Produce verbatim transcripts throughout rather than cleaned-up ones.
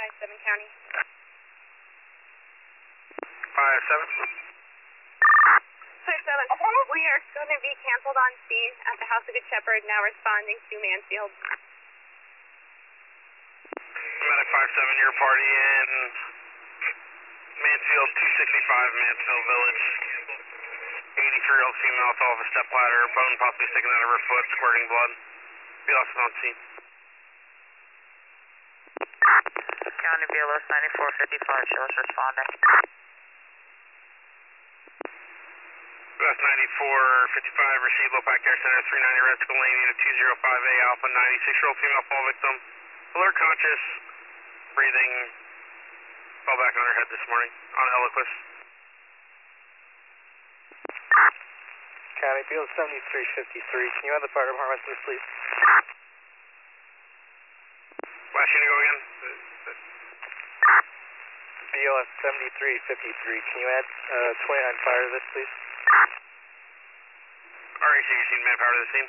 five seven County. five seven. five seven. We are going to be canceled on scene at the House of Good Shepherd, now responding to Mansfield. Medic five seven, your party in Mansfield, two sixty-five Mansfield Village. eighty-three year old female fell off a step ladder, bone possibly sticking out of her foot, squirting blood. Be lost on scene. County B L S ninety-four fifty-five, show us responding. B L S ninety-four fifty-five, received Lopac Care Center, three ninety Red Skull Lane, unit two oh five A Alpha, ninety-six year old female fall victim. Alert conscious, breathing, fell back on her head this morning on Eliquis. County B L S seventy-three fifty-three, can you have the fire department message, please? Last unit, go again. B L S seventy-three fifty-three, can you add uh, twenty-nine fire to this, please? R A C, you seen manpower to the scene?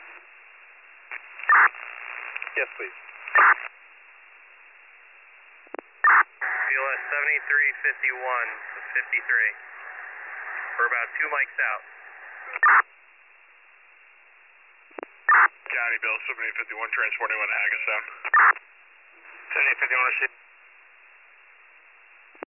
Yes, please. B L S seventy-three fifty-one, fifty-three. We're about two mics out. County Bill seventy-eight fifty-one, transporting one to Hackettstown. seventy-eight fifty-one, received.